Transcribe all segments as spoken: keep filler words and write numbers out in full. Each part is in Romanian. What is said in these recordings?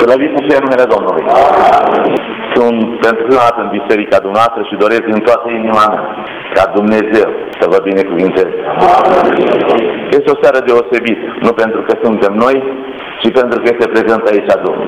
Slăvit să fie numele Domnului. Sunt pentru prima dată în biserica dumneavoastră și doresc din toată inima mea ca Dumnezeu să vă binecuvinteze. Este o seară deosebită, nu pentru că suntem noi, ci pentru că este prezent aici Domnul.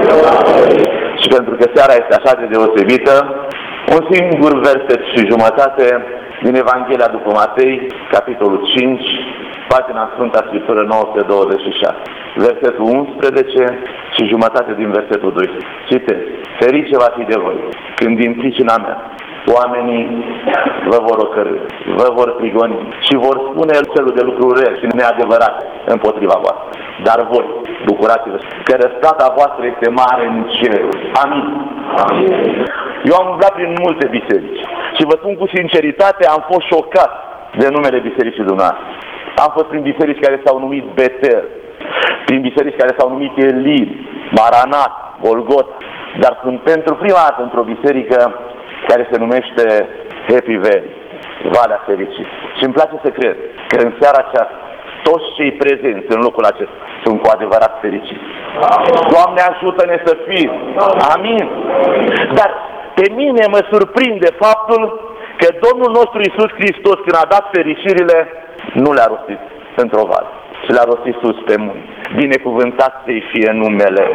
Și pentru că seara este așa de deosebită, un singur verset și jumătate din Evanghelia după Matei, capitolul cinci, pagina Sfânta Scriptură nouă sute douăzeci și șase, versetul unsprezece și jumătate din versetul doisprezece. Citesc: ferice va fi de voi când din pricina mea oamenii vă vor ocărî, vă vor prigoni și vor spune felul de lucruri rele și neadevărate împotriva voastră. Dar voi, bucurați-vă, că răsplata voastră este mare în cer. Amin. Amin. Eu am umblat prin multe biserici și vă spun cu sinceritate, am fost șocat de numele bisericii dumneavoastră. Am fost prin biserici care s-au numit Betel, prin biserici care s-au numit Elim, Maranat, Golgota, dar sunt pentru prima dată într-o biserică care se numește Happy Valley, Valea Fericirii. Și îmi place să cred că în seara aceasta toți cei prezenți în locul acesta sunt cu adevărat fericiți. Doamne, ajută-ne să fim. Amin. Dar pe mine mă surprinde faptul că Domnul nostru Iisus Hristos, când a dat fericirile, nu le-a rostit într-o vale, ci le-a rostit sus pe munte. Binecuvântat să-i fie numele.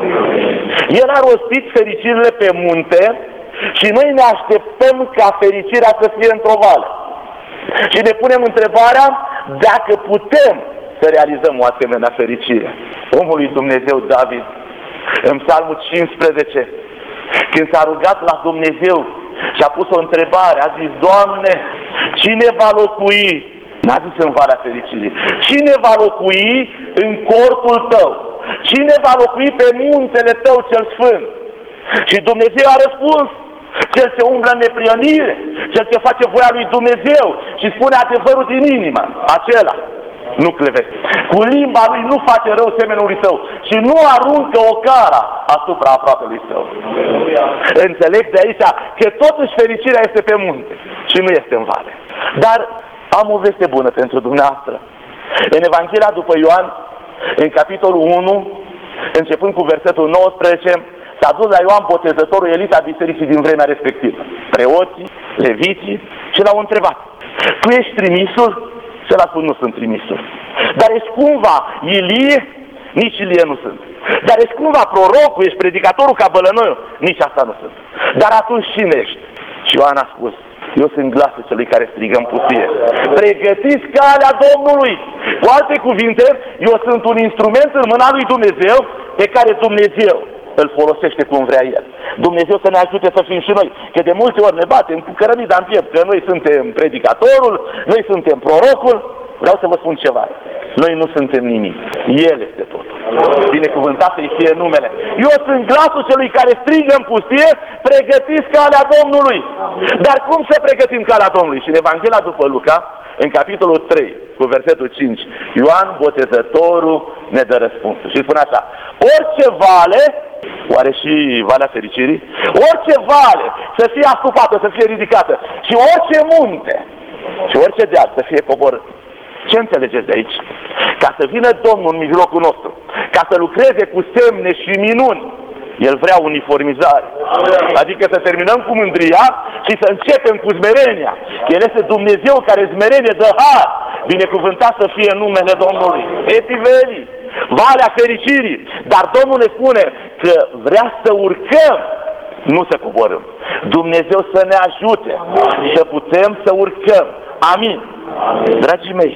El a rostit fericirile pe munte și noi ne așteptăm ca fericirea să fie într-o vale. Și ne punem întrebarea dacă putem să realizăm o asemenea fericire. Omul lui Dumnezeu David, în Psalmul cincisprezece, când s-a rugat la Dumnezeu și a pus o întrebare, a zis: Doamne, cine va locui, n-a zis în Valea Fericirii, cine va locui în cortul Tău? Cine va locui pe muntele Tău cel sfânt? Și Dumnezeu a răspuns: cel ce umblă în neprionire, cel ce face voia lui Dumnezeu și spune adevărul din inimă, acela nu clevește. Cu limba lui nu face rău semenului său și nu aruncă o cara asupra aproapelui său. Înțeleg de aici că totuși fericirea este pe munte și nu este în vale. Dar am o veste bună pentru dumneavoastră. În Evanghelia după Ioan, în capitolul unu, începând cu versetul nouăsprezece, s-a dus la Ioan Botezătorul, elita bisericii din vremea respectivă, preoții, leviții, și l-au întrebat: tu ești trimisul? Și el a spus: nu sunt trimisul. Dar ești cumva Ilie? Nici Ilie nu sunt. Dar ești cumva prorocul? Ești predicatorul ca bălănoiul? Nici asta nu sunt. Dar atunci cine ești? Și Ioan a spus: eu sunt glasul celui care strigă în pustie: pregătiți calea Domnului! Cu alte cuvinte, eu sunt un instrument în mâna lui Dumnezeu pe care Dumnezeu îl folosește cum vrea El. Dumnezeu să ne ajute să fim și noi, că de multe ori ne batem cu cărămida în piept, că noi suntem predicatorul, noi suntem prorocul. Vreau să vă spun ceva: noi nu suntem nimic, El este totul. Binecuvântat să-i fie numele. Eu sunt glasul celui care strigă în pustie: pregătiți calea Domnului. Dar cum să pregătim calea Domnului? Și în Evanghelia după Luca, în capitolul trei, cu versetul cinci, Ioan Botezătorul ne dă răspunsul și spune așa: orice vale, oare și Valea Fericirii, orice vale să fie astupată, să fie ridicată, și orice munte și orice deal să fie coborât. Ce înțelegeți de aici? Ca să vină Domnul în mijlocul nostru, ca să lucreze cu semne și minuni, El vrea uniformizare. Adică să terminăm cu mândria și să începem cu smerenia. El este Dumnezeu care smerenie dă har. Binecuvântat să fie numele Domnului. Happy Valley, Valea Fericirii. Dar Domnul ne spune că vrea să urcăm, nu să coborâm. Dumnezeu să ne ajute să putem să urcăm. Amin. Dragii mei,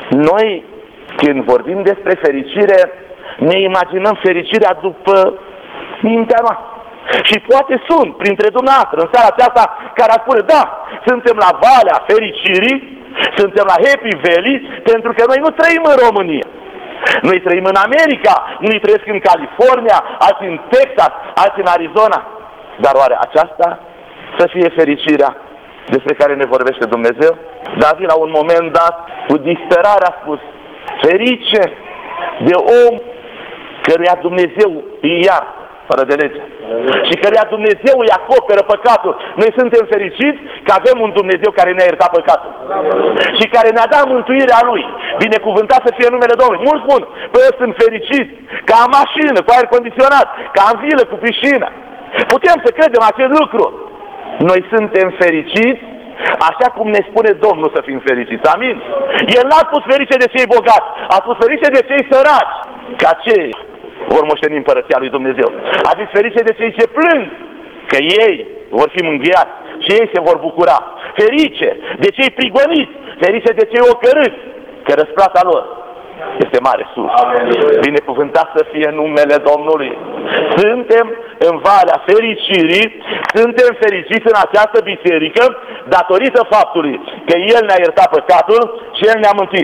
noi când vorbim despre fericire, ne imaginăm fericirea după mintea noastră. Și poate sunt printre dumneavoastră în seara aceasta care ar spune: da, suntem la Valea Fericirii, suntem la Happy Valley, pentru că noi nu trăim în România. Noi trăim în America, unii trăiesc în California, alții în Texas, alții în Arizona. Dar oare aceasta să fie fericirea despre care ne vorbește Dumnezeu? David, la un moment dat, cu disperare a spus: ferice de om căruia Dumnezeu îi iartă fără de lege, și căreia Dumnezeu îi acoperă păcatul. Noi suntem fericiți că avem un Dumnezeu care ne-a iertat păcatul și care ne-a dat mântuirea Lui. Binecuvântat să fie numele Domnului. Mulți spun, păi eu sunt fericit că am mașină cu aer condiționat, că am vilă cu piscină. Putem să credem acest lucru. Noi suntem fericiți așa cum ne spune Domnul să fim fericiți. Amin? El n-a spus ferice de cei bogați, a spus ferice de cei săraci, ca cei vor moșteni împărăția lui Dumnezeu. A zis ferice de cei ce plâng, că ei vor fi mângâiați și ei se vor bucura. Ferice de cei prigoniți, ferice de cei ocărâți, că răsplata lor este mare sus. Binecuvântat să fie numele Domnului. Suntem în valea fericirii, suntem fericiți în această biserică datorită faptului că El ne-a iertat păcatul și El ne-a mântuit.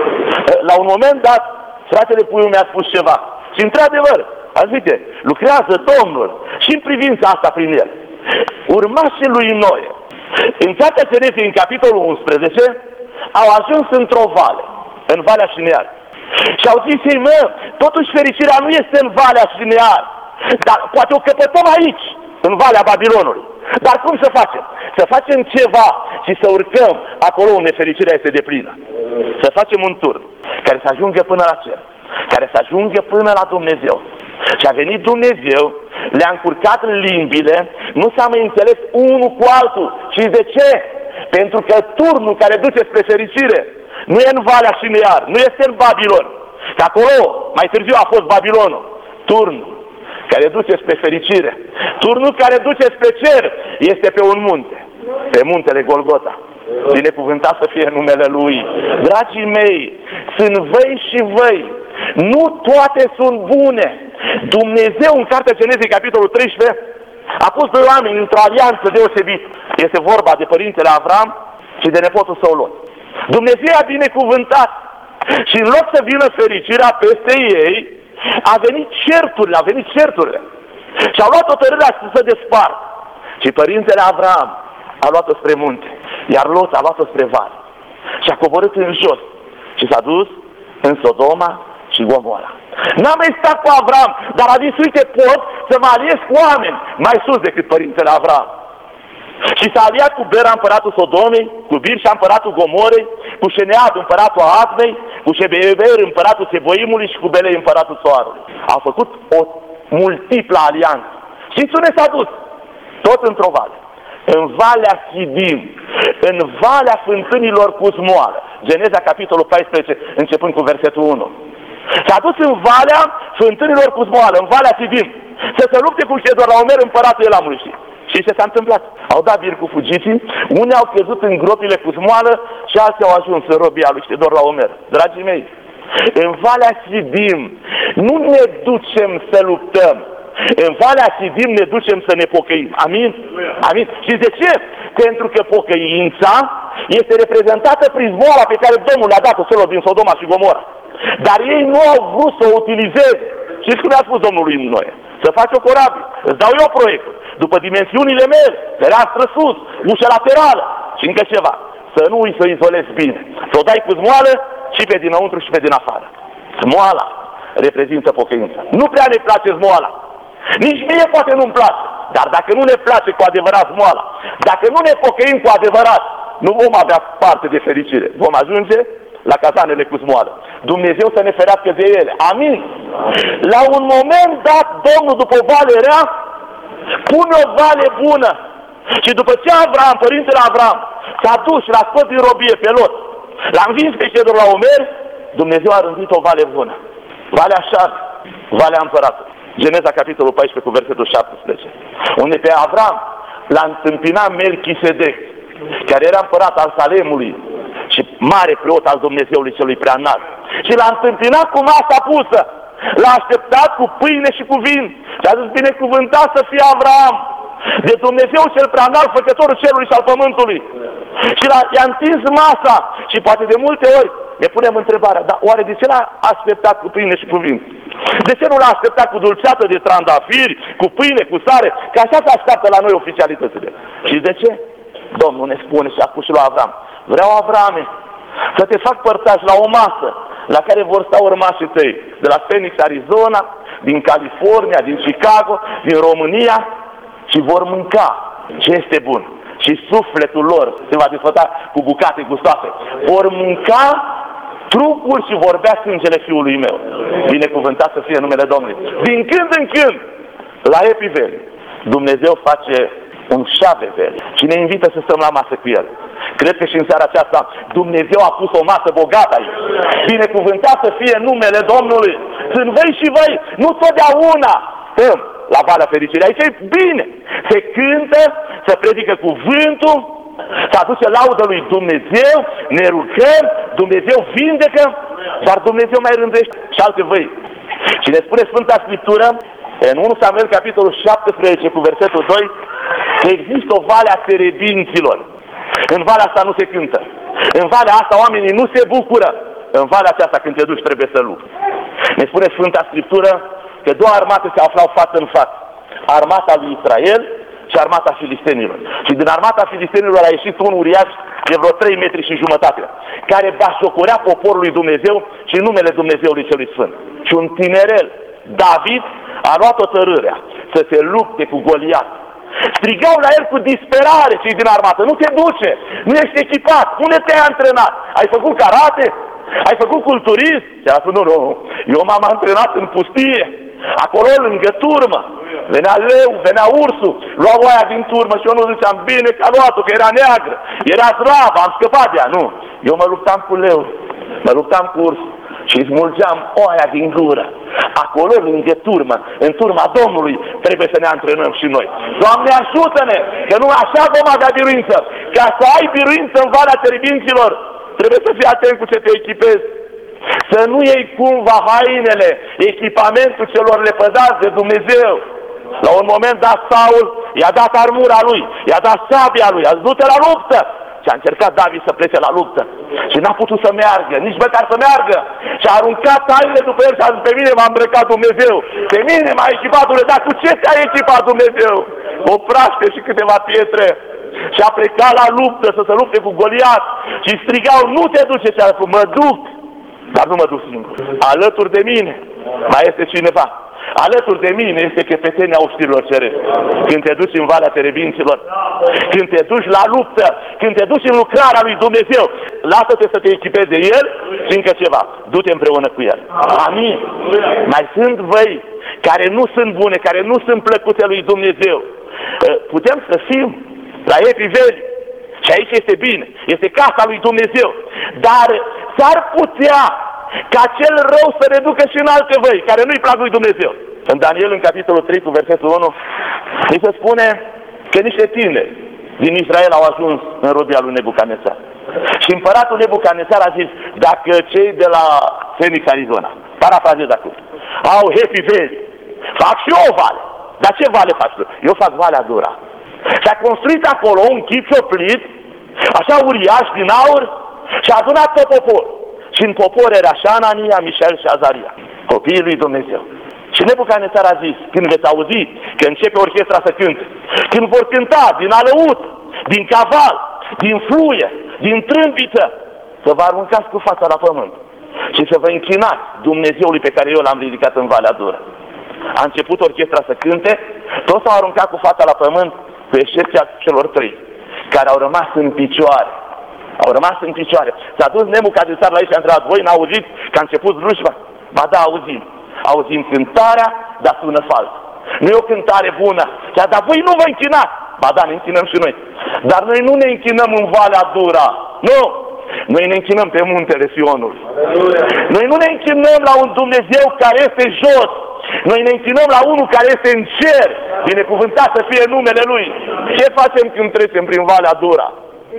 La un moment dat, fratele Puiu mi-a spus ceva. Și într-adevăr, ați uite, lucrează Domnul și în privința asta prin El. Urmașii lui Noe, în Cartea Genezei, în capitolul unsprezece, au ajuns într-o vale, în Valea Șinear. Și au zis ei, mă, totuși fericirea nu este în Valea Șinear, dar poate o căpătăm aici, în Valea Babilonului. Dar cum să facem? Să facem ceva și să urcăm acolo unde fericirea este deplină. Să facem un turn care să ajungă până la cer, care să ajungă până la Dumnezeu. Și a venit Dumnezeu, le-a încurcat limbile, nu s-a mai înțeles unul cu altul. Și de ce? Pentru că turnul care duce spre fericire nu e în Valea Șinear, nu este în Babilon. Că acolo, mai târziu a fost Babilonul. Turnul care duce spre fericire, turnul care duce spre cer, este pe un munte, pe muntele Golgota. Binecuvântat să fie numele Lui. Dragii mei, sunt văi și văi. Nu toate sunt bune. Dumnezeu, în Cartea Genezei, capitolul treisprezece, a pus doi oameni într-o alianță deosebită. Este vorba de părintele Avram și de nepotul său Lot. Dumnezeu a binecuvântat și în loc să vină fericirea peste ei, a venit certurile, a venit certurile. Și au luat hotărârea să se despartă. Și părintele Avram a luat-o spre munte, iar Lot a luat-o spre vale. Și a coborât în jos și s-a dus în Sodoma și Gomora. N-a mai stat cu Avram, dar a zis, uite, pot să mă aliez cu oameni mai sus decât părintele Avram. Și s-a aliat cu Bera, împăratul Sodomei, cu Birșa, împăratul Gomorei, cu Șenead, împăratul Admei, cu Șebeber, împăratul Seboimului și cu Belei, împăratul Soarului. A făcut o multiplă alianță. Și unde s-a dus? Tot într-o vale. În Valea Sidim, în Valea Fântânilor cu Smoală. Geneza, capitolul paisprezece, începând cu versetul unu. S-a dus în Valea Fântânilor cu Smoală, în Valea Sidim, să se lupte cu Chedorlaomer, împăratul Elamului. Și ce s-a întâmplat? Au dat bir cu fugiții, unii au căzut în gropile cu smoală și alții au ajuns în robia lui Chedorlaomer. Dragii mei, în Valea Sidim nu ne ducem să luptăm. În Valea Sidim ne ducem să ne pocăim. Amin? Amin. Și de ce? Pentru că pocăința este reprezentată prin smoala pe care Domnul le-a dat-o celor din Sodoma și Gomora. Dar ei nu au vrut să o utilizeze. Și cum a spus Domnul lui Noe? Să faci o corabie. Îți dau eu proiectul. După dimensiunile mele, fereastră sus, ușă laterală și încă ceva. Să nu îi să izolezi bine. Să o dai cu smoală și pe dinăuntru și pe din afară. Smoala reprezintă pocăința. Nu prea ne place smoala. Nici mie poate nu-mi place. Dar dacă nu ne place cu adevărat smoala, dacă nu ne pocăim cu adevărat, nu vom avea parte de fericire. Vom ajunge la cazanele cu smoală. Dumnezeu să ne ferească de ele. Amin. La un moment dat, Domnul, după o vale rea, pune o vale bună. Și după ce Avram, părintele Avram, s-a dus și l-a scos din robie pe Lot, l-a învins pe Chedorlaomer, Dumnezeu a rândit o vale bună. Valea Șar, Valea Împăratului. Geneza, capitolul paisprezece, cu versetul șaptesprezece. Unde pe Avram l-a întâmpinat Melchisedec, care era împărat al Salemului și mare preot al Dumnezeului celui preanalt. Și l-a întâmpinat cu masa pusă. L-a așteptat cu pâine și cu vin. Și a zis, binecuvântat să fie Avram, de Dumnezeu cel preanalt, făcătorul cerului și al pământului. Și i-a întins masa. Și poate de multe ori ne punem întrebarea, dar oare de ce l-a așteptat cu pâine și cu vin? De ce nu l-a așteptat cu dulceată de trandafiri, cu pâine, cu sare? Că așa se așteaptă la noi oficialitățile. Și de ce? Domnul ne spune și a spus și la Avram, vreau, Avrame, să te fac părtaș la o masă la care vor sta urmașii tăi, de la Phoenix, Arizona, din California, din Chicago, din România, și vor mânca ce este bun. Și sufletul lor se va desfăta cu bucate gustoase. Vor mânca trupul și vor bea sângele Fiului meu. Binecuvântat să fie numele Domnului. Din când în când, la Happy Valley, Dumnezeu face un șavevel și ne invită să stăm la masă cu El. Cred că și în seara aceasta Dumnezeu a pus o masă bogată aici. Binecuvântat să fie numele Domnului. Sunt voi și voi, nu totdeauna stăm la Valea Fericirii. Aici e bine. Se cântă, se predică cuvântul, se aduce laudă lui Dumnezeu, ne rugăm, Dumnezeu vindecă, dar Dumnezeu mai rândește și alte văi. Și ne spune Sfânta Scriptură, în unu Samuel, capitolul șaptesprezece, cu versetul doi, că există o vale a terebinților. În valea asta nu se cântă. În valea asta oamenii nu se bucură. În valea aceasta, când te duci, trebuie să lupți. Ne spune Sfânta Scriptură că două armate se aflau față în față. Armata lui Israel și armata filistenilor. Și din armata filistenilor a ieșit un uriaș de vreo trei metri și jumătate, care bașocorea poporul lui Dumnezeu și numele Dumnezeului Celui Sfânt. Și un tinerel, David, a luat o tărârea să se lupte cu Goliat. Strigau la el cu disperare cei din armată: nu te duce, nu ești echipat, unde te-ai antrenat? Ai făcut karate? Ai făcut culturism? Și a spus: nu, nu, eu m-am antrenat în pustie, acolo lângă turmă. Venea leu, venea ursul, luau aia din turmă și eu nu ziceam: bine că a luat-o, că era neagră, era slabă, am scăpat de ea. Nu, eu mă luptam cu leu, mă luptam cu ursul și smulgeam oaia din gură. Acolo, lângă turmă, în turma Domnului, trebuie să ne antrenăm și noi. Doamne, ajută-ne, că nu așa vom avea biruință. Ca să ai biruință în valea terebinților, trebuie să fii atent cu ce te echipezi. Să nu iei cumva hainele, echipamentul celor lepădați de Dumnezeu. La un moment dat, Saul i-a dat armura lui, i-a dat sabia lui, a zis: du-te la luptă. Și a încercat David să plece la luptă și n-a putut să meargă, nici măcar să meargă. Și a aruncat hainele după el și a zis: pe mine m-a îmbrăcat Dumnezeu, pe mine m-a echipat Dumnezeu. Dar cu ce te-a echipat Dumnezeu? O praște și câteva pietre. Și a plecat la luptă să se lupte cu Goliat și strigau: nu te duce. Și a spus: mă duc, dar nu mă duc singur. Alături de mine mai este cineva. Alături de mine este căpetenia oștirilor cerești. Când te duci în valea terebinților, când te duci la luptă, când te duci în lucrarea lui Dumnezeu, lasă-te să te echipezi de El și încă ceva: du-te împreună cu El. Amin. Mai sunt văi care nu sunt bune, care nu sunt plăcute lui Dumnezeu. Putem să fim la Happy Valley și aici este bine, este casa lui Dumnezeu, dar s-ar putea ca cel rău să reducă și în alte văi care nu-i plac lui Dumnezeu. În Daniel, în capitolul trei, cu versetul unu, îi se spune că niște tineri din Israel au ajuns în robia lui Nebucanețar. Și împăratul Nebucanețar a zis: dacă cei de la Phoenix, Arizona, parafrazez acum, au Happy Valley, fac și eu o vale. Dar ce vale faci tu? Eu fac Valea Dura. S-a construit acolo un chip cioplit, așa uriaș, din aur, și a adunat tot poporul. Și în popor era Șanania, Mișel și Azaria, copiii lui Dumnezeu. Și Nebucanețar a zis: când veți auzi că începe orchestra să cânte, când vor cânta din alăut, din caval, din fluie, din trâmbiță, să vă aruncați cu fața la pământ și să vă închinați Dumnezeului pe care eu l-am ridicat în Valea Dură. A început orchestra să cânte, toți s-au aruncat cu fața la pământ, cu excepția celor trei, care au rămas în picioare. Au rămas în picioare. S-a dus Nebucanețar la ei și a întrebat: voi n-auziți că a început slujba? Ba da, auzim. Auzim cântarea, dar sună fals. Nu e o cântare bună. Chiar, dar voi nu vă închinați. Ba da, ne închinăm și noi. Dar noi nu ne închinăm în Valea Dura. Nu! Noi ne închinăm pe muntele Sionului. Noi nu ne închinăm la un Dumnezeu care este jos. Noi ne închinăm la unul care este în cer. Binecuvântat să fie numele Lui. Ce facem când trecem prin Valea Dura?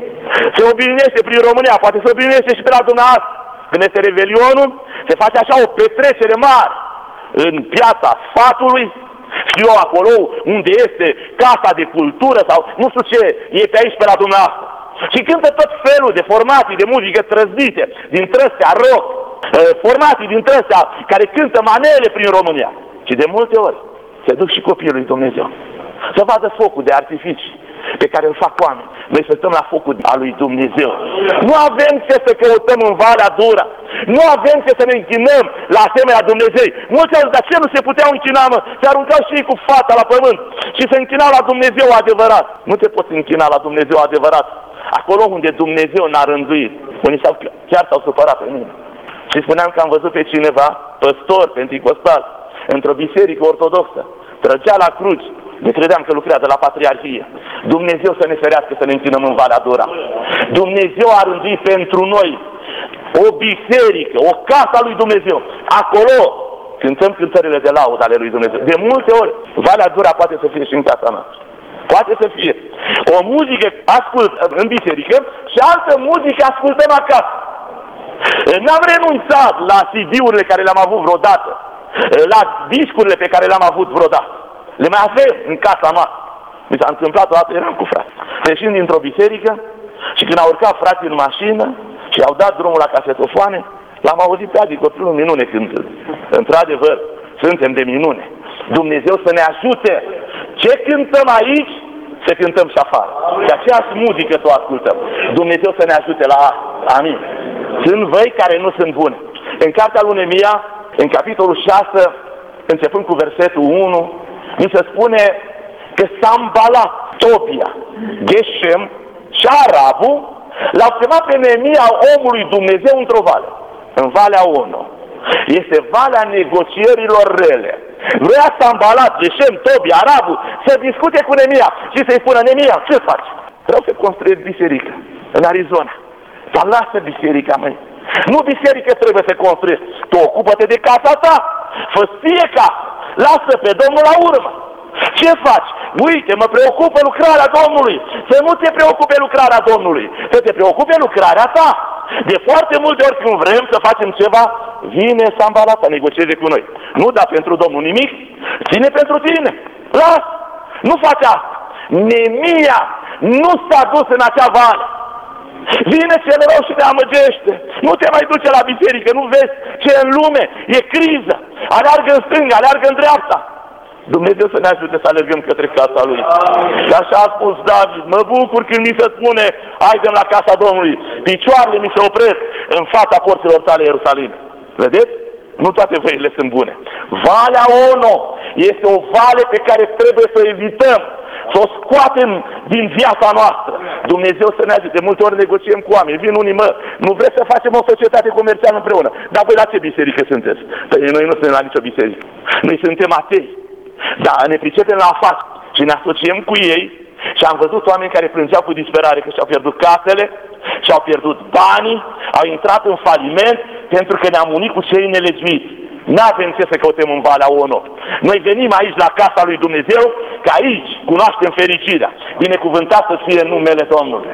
Se obișnuiește prin România, poate se obișnuiește și pe la dumneavoastră. Când este Revelionul, se face așa o petrecere mare în piața sfatului, știu eu, acolo unde este casa de cultură sau nu știu ce, e pe aici pe la dumneavoastră. Și cântă tot felul de formații de muzică trăznite, din trăstea rock, formații din trăstea care cântă manele prin România. Și de multe ori se duc și copiii lui Dumnezeu să vadă focul de artificii, pe care îl fac oameni. Noi să stăm la focul al lui Dumnezeu. Nu avem ce să căutăm în Valea Dura. Nu avem ce să ne închinăm la asemenea Dumnezei. Mulți au zis, dar ce nu se puteau închina, mă? Se aruncau și ei cu fata la pământ și se închinau la Dumnezeu adevărat. Nu te poți închina la Dumnezeu adevărat acolo unde Dumnezeu n-a rânduit. Unii s-au, chiar s-au supărat pe mine. Și spuneam că am văzut pe cineva, păstor penticostal, într-o biserică ortodoxă, trăgea la cruci. Ne credeam că lucrează la Patriarhie. Dumnezeu să ne ferească să ne închinăm în Valea Dura. Dumnezeu a rânduit pentru noi o biserică, o casă a lui Dumnezeu. Acolo cântăm cântările de laudă ale lui Dumnezeu. De multe ori, Valea Dura poate să fie și în casa noastră. Poate să fie. O muzică ascult în biserică și altă muzică ascultăm acasă. N-am renunțat la C D-urile care le-am avut vreodată, la discurile pe care le-am avut vreodată. Le mai avem în casa noastră. Mi s-a întâmplat o dată, eram cu frate, ieșind dintr-o biserică și când a urcat frații în mașină și au dat drumul la casetofoane, l-am auzit pe Adi copilul în minune cântând. Într-adevăr, suntem de minune. Dumnezeu să ne ajute. Ce cântăm aici, să cântăm și afară. Și aceeași muzică să o ascultăm. Dumnezeu să ne ajute la asta. Amin. Sunt văi care nu sunt bune. În cartea lui Nemia, în capitolul șase, începând cu versetul unu, mi se spune că Sanbalat, Tobia, Geshem și Arabul l-au chemat pe Nemia, omului Dumnezeu, într-o vale. În Valea Ono. Este valea negocierilor rele. Vrea Sanbalat, Geshem, Tobia, Arabul să discute cu Nemia și să-i spună: Nemia, ce faci? Vreau să construiesc biserică în Arizona. Dar lasă biserica, măi. Nu biserică trebuie să construiești. Tu ocupă-te de casa ta. Fă-ți fie casă. Lasă pe Domnul la urmă. Ce faci? Uite, mă preocupă lucrarea Domnului. Să nu te preocupe lucrarea Domnului. Să te preocupe lucrarea ta. De foarte multe ori când vrem să facem ceva, vine Sanbalat să negocieze cu noi. Nu da pentru Domnul nimic, ține pentru tine. Lasă. Nu faci asta. Nemia nu s-a dus în acea vale. Vine cel rău și te amăgește. Nu te mai duce la biserică, nu vezi ce în lume, e criză. Aleargă în stânga, aleargă în dreapta. Dumnezeu să ne ajute să alergăm către casa Lui. Și așa a spus David: mă bucur când mi se spune: haidem la casa Domnului. Picioarele mi se opresc în fața porților tale, Ierusalim. Vedeți? Nu toate văile sunt bune. Valea Ono este o vale pe care trebuie să o evităm, să o scoatem din viața noastră. Dumnezeu să ne ajute. De multe ori negociem cu oameni. Vin unii: mă, nu vreți să facem o societate comercială împreună? Dar voi la ce biserică sunteți? Păi noi nu suntem la nicio biserică. Noi suntem atei. Dar ne pricepem la afaceri și ne asociem cu ei. Și am văzut oameni care plângeau cu disperare că și-au pierdut casele, și-au pierdut banii, au intrat în faliment pentru că ne-am unit cu cei nelegiuiți. N-avem ce să căutăm în Valea Ono. Noi venim aici la casa lui Dumnezeu, că aici cunoaștem fericirea. Binecuvântat să fie numele Domnului.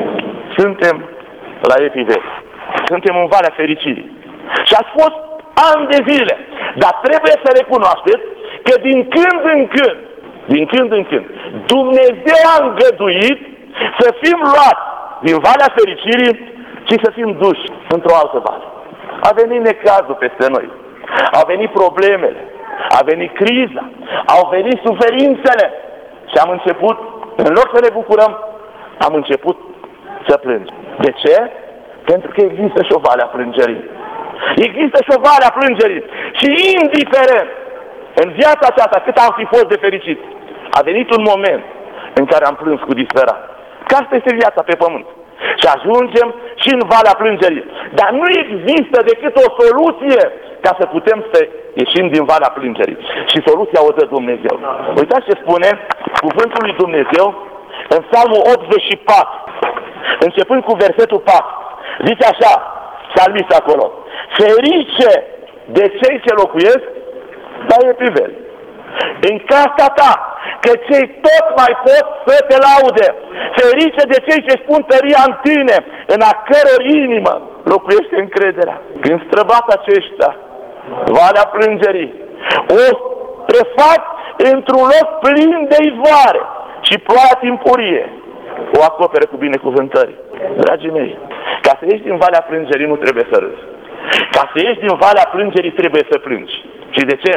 Suntem la Epivet. Suntem în Valea Fericirii. Și ați fost ani de zile. Dar trebuie să recunoașteți că din când în când, din când în când, Dumnezeu a îngăduit să fim luați din Valea Fericirii și să fim duși într-o altă vale. A venit necazul peste noi. Au venit problemele, a venit criza, au venit suferințele și am început, în loc să ne bucurăm, am început să plângem. De ce? Pentru că există și o vale a plângerii. Există și o vale a plângerii. Și indiferent în viața aceasta cât am fi fost de fericit, a venit un moment în care am plâns cu disperare. Că asta este viața pe pământ. Și ajungem și în valea plângerii. Dar nu există decât o soluție ca să putem să ieșim din valea plângerii. Și soluția o dă Dumnezeu. Uitați ce spune cuvântul lui Dumnezeu în Psalmul optzeci și patru, începând cu versetul patru. Zice așa, psalmist acolo: ferice de cei ce locuiesc la Epivet, în casa ta, că cei tot mai pot să te laude. Ferice de cei ce spun tăria în tine, în a căror inimă locuiește încrederea. Când străbat aceștia valea plângerii, o prefac într-un loc plin de ivoare și ploaia timpurie o acoperă cu binecuvântări. Dragii mei, ca să ieși din valea plângerii nu trebuie să râzi. Ca să ieși din valea plângerii trebuie să plângi. Și de ce?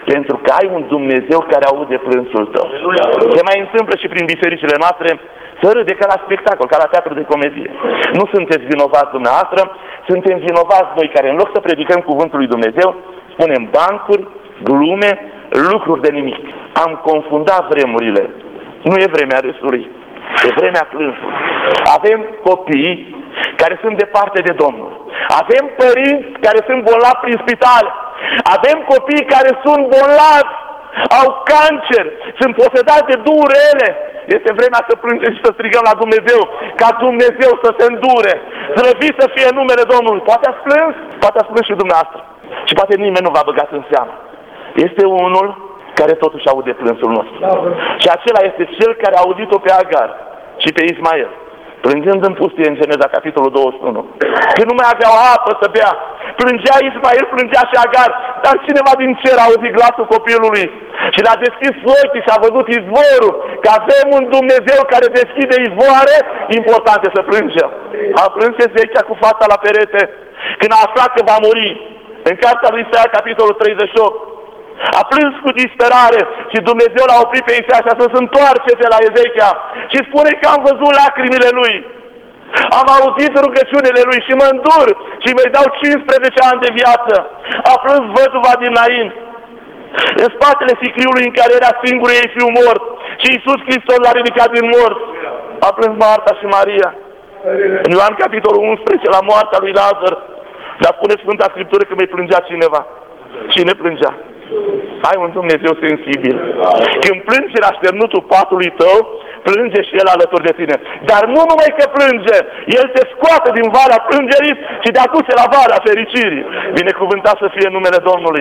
Pentru că ai un Dumnezeu care aude plânsul tău. Se mai întâmplă și prin bisericile noastre să râde ca la spectacol, ca la teatru de comedie. Nu sunteți vinovați dumneavoastră, suntem vinovați noi care în loc să predicăm cuvântul lui Dumnezeu, spunem bancuri, glume, lucruri de nimic. Am confundat vremurile. Nu e vremea râsului, e vremea plânsului. Avem copii care sunt departe de Domnul. Avem părinți care sunt bolnavi prin spitale. Avem copii care sunt bolnavi, au cancer, sunt posedați de durere. Este vremea să plângem și să strigăm la Dumnezeu, ca Dumnezeu să se îndure, slăvit să fie numele Domnului. Poate ați plâns, poate ați plâns și dumneavoastră. Și poate nimeni nu v-a băgat în seamă. Este unul care totuși aude plânsul nostru. Și acela este cel care a audit-o pe Agar și pe Ismael, plângând în pustie, în Geneza, capitolul douăzeci și unu. Când nu mai aveau apă să bea, plângea Ismael, plângea și Agar, dar cineva din cer a auzit glasul copilului și l-a deschis ochii și a văzut izvorul, că avem un Dumnezeu care deschide izvoare, important e să plângem. A plâns Ezechia cu fața la perete, când a aflat că va muri. În cartea lui Isaia, capitolul treizeci și opt, a plâns cu disperare și Dumnezeu l-a oprit pe Isaia și a spus: întoarce-te la Ezechia și spune că am văzut lacrimile lui, am auzit rugăciunile lui și mă îndur și îi dau cincisprezece ani de viață. A plâns văduva din Nain, în spatele sicriului în care era singurul ei fiu mort, și Iisus Hristos l-a ridicat din mort. A plâns Marta și Maria. În Ioan capitolul unsprezece, la moartea lui Lazar, dar spune Sfânta Scriptură că mai plângea cineva. Cine plângea? Ai un Dumnezeu sensibil. Când plânge la așternutul patului tău, plânge și El alături de tine. Dar nu numai că plânge, El te scoate din valea plângerii și te aduce la valea fericirii. Binecuvântat să fie numele Domnului.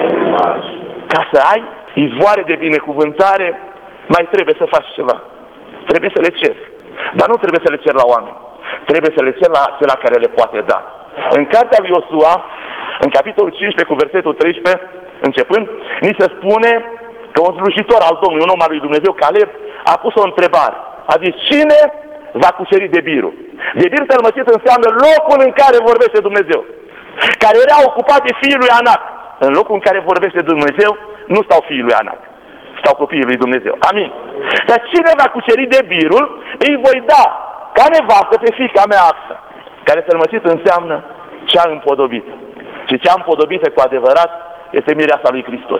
Ca să ai izvoare de binecuvântare, mai trebuie să faci ceva. Trebuie să le ceri. Dar nu trebuie să le ceri la oameni. Trebuie să le ceri la acela care le poate da. În cartea lui Iosua, în capitolul cincisprezece cu versetul treisprezece, începând, ni se spune că un slujitor al Domnului, un om al lui Dumnezeu, Caleb, a pus o întrebare. A zis: cine va cuceri Debirul? Debir tălmăcit înseamnă locul în care vorbește Dumnezeu, care era ocupat de fiul lui Anac. În locul în care vorbește Dumnezeu nu stau fiii lui Anac, stau copiii lui Dumnezeu. Amin. Dar cine va cuceri Debirul, îi voi da ca nevastă pe fiica mea Axa, care tălmăcit înseamnă cea împodobită. Și cea împodobită cu adevărat este mireasa lui Hristos.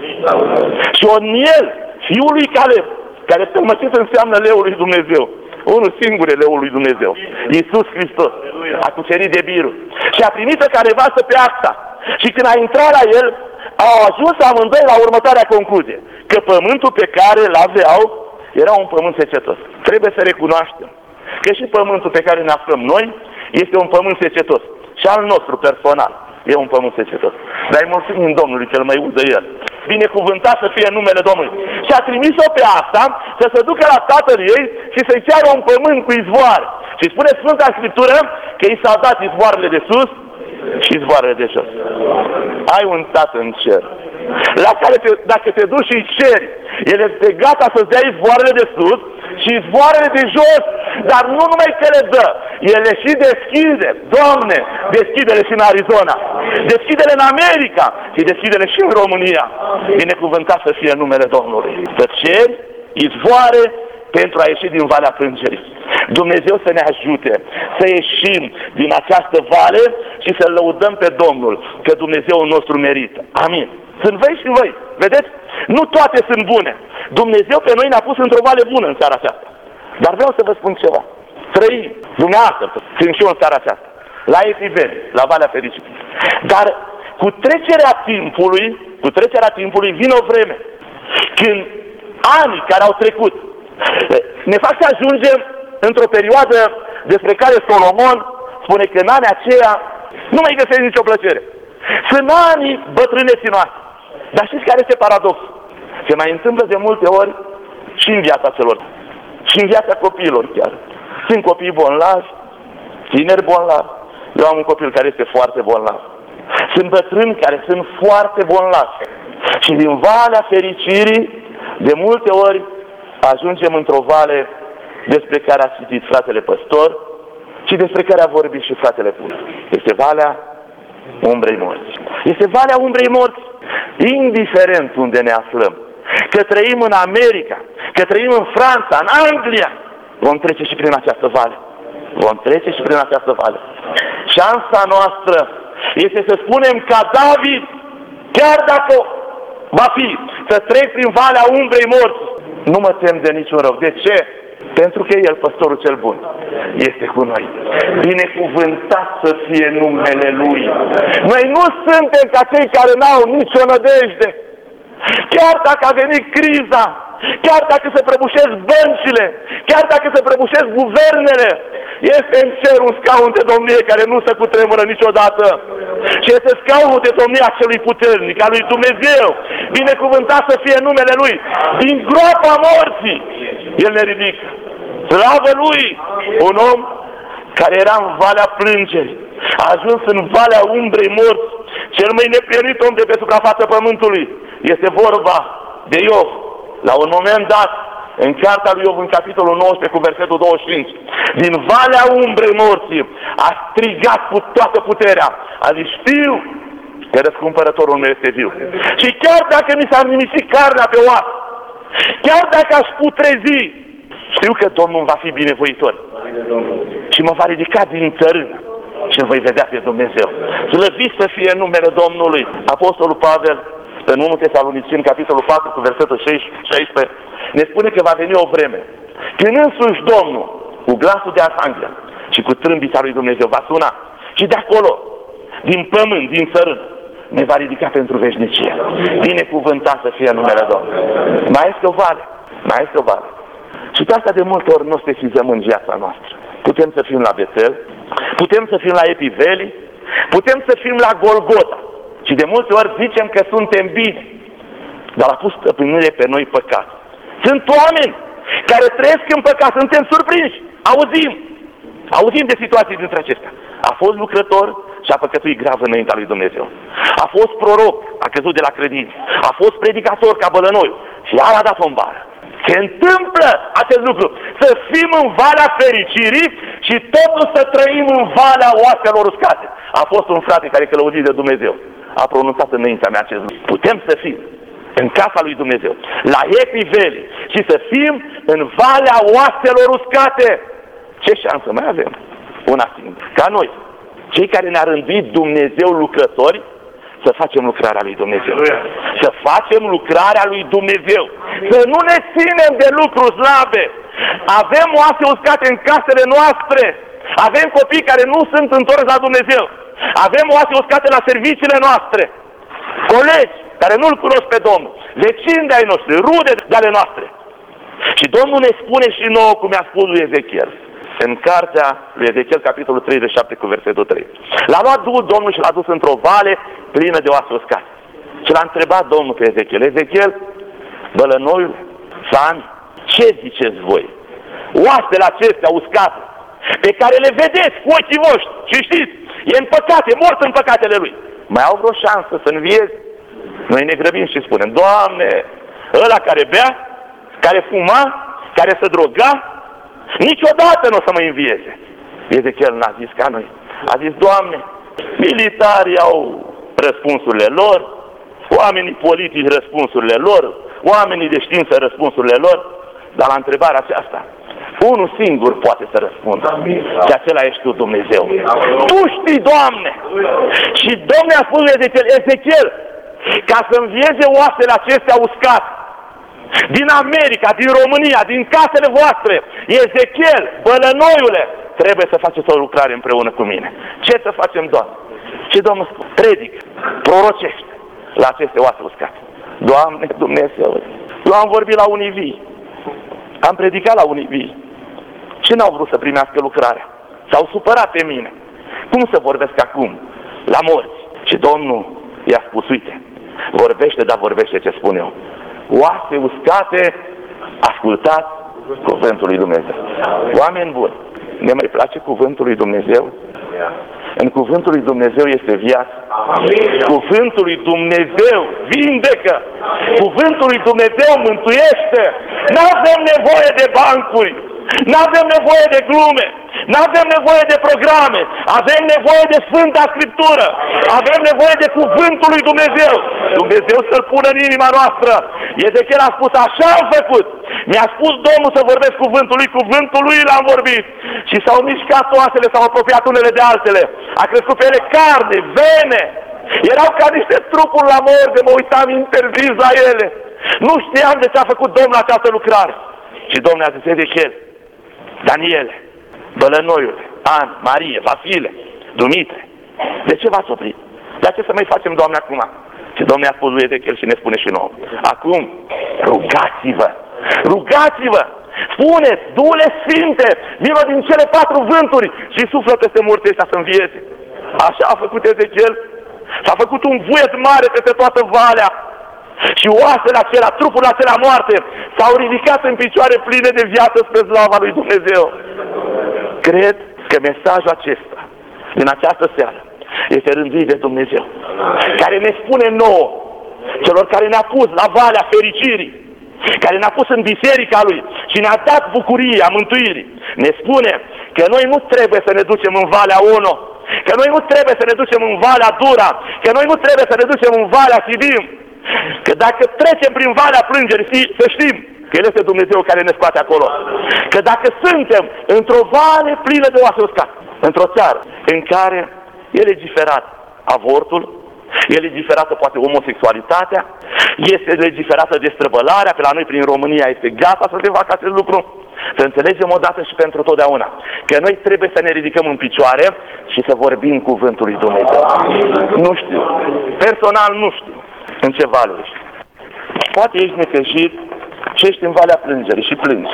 Și Oniel, fiul lui Caleb, care tălmăcit înseamnă leul lui Dumnezeu, unul singur e leul lui Dumnezeu, Iisus Hristos, a cucerit Debirul și a primit-o ca nevastă pe Axa. Și când a intrat la el, au ajuns amândoi la următoarea concluzie: că pământul pe care îl aveau era un pământ secetos. Trebuie să recunoaștem că și pământul pe care ne aflăm noi este un pământ secetos. Și al nostru personal e un pământ secetos. Dar îi mulțumim Domnului cel mai udă El. Binecuvântat să fie numele Domnului. Și a trimis-o pe asta să se ducă la tatăl ei și să-i ceară un pământ cu izvoare. Și spune Sfânta Scriptură că i s-au dat izvoarele de sus și izvoarele de jos. Ai un tată în cer, la care te, dacă te duci și îi ceri, El este gata să-ți dea izvoarele de sus și izvoarele de jos. Dar nu numai că le dă, El le și deschide. Doamne, deschide-le și în Arizona, deschide-le în America și deschide-le și în România. Binecuvântat să fie numele Domnului. Să ceri izvoare pentru a ieși din valea plângerii. Dumnezeu să ne ajute să ieșim din această vale și să lăudăm pe Domnul, că Dumnezeul nostru merită. Amin. Sunt vei și voi. Vedeți? Nu toate sunt bune. Dumnezeu pe noi ne-a pus într-o vale bună în seara aceasta. Dar vreau să vă spun ceva. Trăim, dumneavoastră, sunt și eu în seara aceasta, la Epiveni, la Valea Fericirii. Dar cu trecerea timpului, cu trecerea timpului vine o vreme când anii care au trecut ne fac să ajungem într-o perioadă despre care Solomon spune că în anii aceia nu mai găsesc nicio plăcere. Sunt anii bătrâneții noastre. Dar știți care este paradoxul? Se mai întâmplă de multe ori și în viața celor, și în viața copiilor chiar. Sunt copii bolnavi, tineri bolnavi. Eu am un copil care este foarte bolnav. Sunt bătrâni care sunt foarte bolnavi. Și din valea fericirii, de multe ori, ajungem într-o vale despre care a citit fratele păstor și despre care a vorbit și fratele Pur. Este valea umbrei morți. Este valea umbrei morți. indiferent unde ne aflăm, că trăim în America, că trăim în Franța, în Anglia, vom trece și prin această vale. Vom trece și prin această vale. Șansa noastră este să spunem ca David, chiar dacă va fi să trec prin valea umbrei morții, nu mă tem de niciun rău. De ce? Pentru că El, păstorul cel bun, este cu noi. Binecuvântat să fie numele Lui. Noi nu suntem ca cei care n-au nicio nădejde. Chiar dacă a venit criza, chiar dacă se prăbușesc băncile, chiar dacă se prăbușesc guvernele, este în cer un scaun de domnie care nu se cutremură niciodată. Și este scaunul de domnie a celui puternic, a lui Dumnezeu. Binecuvântat să fie numele Lui. Din groapa morții, El ne ridică. Slavă Lui! Un om care era în valea plângerii a ajuns în valea umbrei morții. Cel mai neprihănit om de pe suprafața pământului. Este vorba de Iov. La un moment dat, în cartea lui Iov, în capitolul nouăsprezece, cu versetul douăzeci și cinci, din valea umbrei morții a strigat cu toată puterea. A zis, știu că răscumpărătorul meu este viu. Și chiar dacă mi s-a nimisit carnea pe oasă, chiar dacă aș putrezi, știu că Domnul va fi binevoitor și mă va ridica din țărână și îl voi vedea pe Dumnezeu. Slăvit să fie numele Domnului. Apostolul Pavel, în întâi Tesaloniceni, capitolul patru, cu versetul șaisprezece, ne spune că va veni o vreme când însuși Domnul, cu glasul de arhanghel și cu trâmbița lui Dumnezeu, va suna și de acolo, din pământ, din țărână, ne va ridica pentru veșnicie. Binecuvântat să fie numele Domnului. Mai este o vale, mai este o vale. Și pe asta de multe ori nu sesizăm în viața noastră. Putem să fim la Betel, putem să fim la Epiveli, putem să fim la Golgota. Și de multe ori zicem că suntem bine, dar a pus stăpânire pe noi păcat. Sunt oameni care trăiesc în păcat, suntem surprinși, auzim, auzim de situații dintre acestea. A fost lucrător și a păcătuit grav înaintea lui Dumnezeu. A fost proroc, a căzut de la credință. A fost predicator ca bălănoi și iar a dat-o în bară. Se întâmplă acest lucru, să fim în valea fericirii și totuși să trăim în valea oaselor uscate. A fost un frate care călăuzit de Dumnezeu. A pronunțat înaintea mea acest lucru. Putem să fim în casa lui Dumnezeu, la Epiveli, și să fim în valea oaselor uscate. Ce șansă mai avem? Una singură. Ca noi, cei care ne-a rânduit Dumnezeu lucrători, să facem lucrarea lui Dumnezeu. Să facem lucrarea lui Dumnezeu. Să nu ne ținem de lucruri slabe. Avem oase uscate în casele noastre. Avem copii care nu sunt întorși la Dumnezeu. Avem oase uscate la serviciile noastre. Colegi care nu-L cunosc pe Domnul. Vecini de-ai noștri, rude de-ale noastre. Și Domnul ne spune și nouă, cum i-a spus lui Ezechiel, în cartea lui Ezechiel, capitolul treizeci și șapte, cu versetul trei. L-a luat Duhul Domnul și l-a dus într-o vale plină de oase uscate. Și l-a întrebat Domnul pe Ezechiel, Ezechiel, bălănoiul, Sani, ce ziceți voi? Oasele acestea uscate, pe care le vedeți cu ochii voștri și știți, e în păcate, mort în păcatele lui, mai au vreo șansă să învieze? Noi ne grăbim și spunem, Doamne, ăla care bea, care fuma, care se droga, niciodată nu o să mă învieze. Ezechiel n-a zis ca noi. A zis, Doamne, militarii au răspunsurile lor, oamenii politici răspunsurile lor, oamenii de știință răspunsurile lor, dar la întrebarea aceasta, unul singur poate să răspundă. Și acela ești Tu, Dumnezeu. Tu știi, Doamne! Și Domnul a spus lui Ezechiel, Ezechiel, ca să învieze oasele acestea uscate, din America, din România, din casele voastre, Ezechiel, bălănoiule, trebuie să faceți o lucrare împreună cu mine. Ce să facem, Doamne? Și Domnul spune, predică, prorocește la aceste oase uscate. Doamne, Dumnezeu, eu am vorbit la unii vii, am predicat la unii vii și n-au vrut să primească lucrarea. S-au supărat pe mine. Cum să vorbesc acum? La morți. Și Domnul i-a spus, uite, vorbește, dar vorbește ce spun eu. Oase uscate, ascultați cuvântul lui Dumnezeu. Oameni buni, ne mai place cuvântul lui Dumnezeu? În cuvântul lui Dumnezeu este viață. Cuvântul lui Dumnezeu vindecă. Cuvântul lui Dumnezeu mântuiește. Nu avem nevoie de bancuri. Nu avem nevoie de glume, nu avem nevoie de programe, avem nevoie de Sfânta Scriptură, avem nevoie de Cuvântul lui Dumnezeu. Dumnezeu să-L pună în inima noastră. Ezechiel a spus, așa am făcut. Mi-a spus Domnul să vorbesc cuvântul lui, cuvântul lui l-am vorbit. Și s-au mișcat oasele, s-au apropiat unele de altele. A crescut pe ele carne, vene. Erau ca niște trupuri la morte, mă uitam interzis la ele. Nu știam de ce a făcut Domnul această lucrare. Și Domnul a zis, Ezechiel, Daniele, Bălănoiule, An, Marie, Vasile, Dumitre, de ce v-ați oprit? Dar ce să mai facem, Doamne, acum? Și Domnul a spus lui Ezechiel și ne spune și nouă. Acum, rugați-vă, rugați-vă, spuneți, Duhule Sfinte, vină din cele patru vânturi și suflă peste morții ăștia să învieze. Așa a făcut Ezechiel. S-a făcut un vuiet mare peste toată valea. Și oasele acelea, trupul acelea moarte, s-au ridicat în picioare pline de viață spre slava lui Dumnezeu. Cred că mesajul acesta, din această seară, este rânduit de Dumnezeu, care ne spune nouă, celor care ne-a pus la valea fericirii, care ne-a pus în biserica Lui și ne-a dat bucuria mântuirii, ne spune că noi nu trebuie să ne ducem în Valea Ono, că noi nu trebuie să ne ducem în Valea Dura, că noi nu trebuie să ne ducem în Valea Sidim, că dacă trecem prin Valea Plângerii, să știm că El este Dumnezeu care ne scoate acolo. Că dacă suntem într-o vale plină de oase uscate, într-o țară în care e legiferat avortul, e legiferată poate homosexualitatea, este legiferată destrăbălarea, pe la noi prin România este gata să se facă acest lucru, să înțelegem odată și pentru totdeauna că noi trebuie să ne ridicăm în picioare și să vorbim cuvântul lui Dumnezeu. Nu știu, personal nu știu în ce vale ești. Poate ești necăjit și ești în Valea Plângerii și plângi.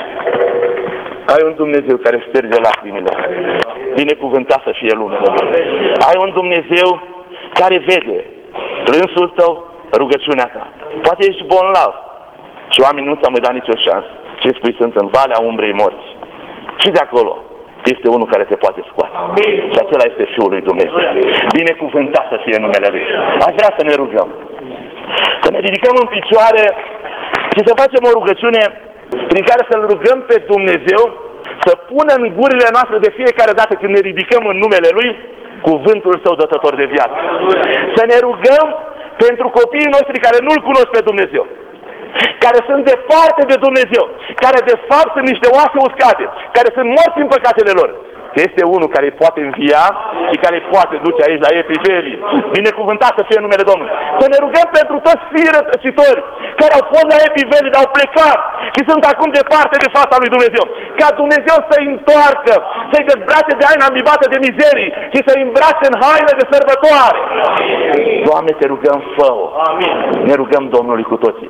Ai un Dumnezeu care șterge lacrimile. Binecuvântat să fie lumea. Ai un Dumnezeu care vede plânsul tău, rugăciunea ta. Poate ești bolnav și oamenii nu ți-au mai dat nicio șansă. Ce spui, sunt în Valea Umbrei Morții. Și de acolo este unul care te poate scoate. Și acela este Fiul lui Dumnezeu. Binecuvântat să fie numele Lui. Aș vrea să ne rugăm. Să ne ridicăm în picioare și să facem o rugăciune prin care să-L rugăm pe Dumnezeu să pună în gurile noastre de fiecare dată când ne ridicăm în numele Lui cuvântul Său dătător de viață. Să ne rugăm pentru copiii noștri care nu-L cunosc pe Dumnezeu, care sunt departe de Dumnezeu, care de fapt sunt niște oase uscate, care sunt morți în păcatele lor. Este unul care îi poate învia și care îi poate duce aici la Epifelii. Binecuvântat să fie numele Domnului. Să ne rugăm pentru toți fiii rătăcitori care au fost la Epifelii, dar au plecat și sunt acum departe de fața lui Dumnezeu. Ca Dumnezeu să-i întoarcă, să-i dezbrace de haina îmbibată de mizerii și să-i îmbrace în haine de sărbătoare. Doamne, te rugăm, fă-o. Ne rugăm Domnului cu toții.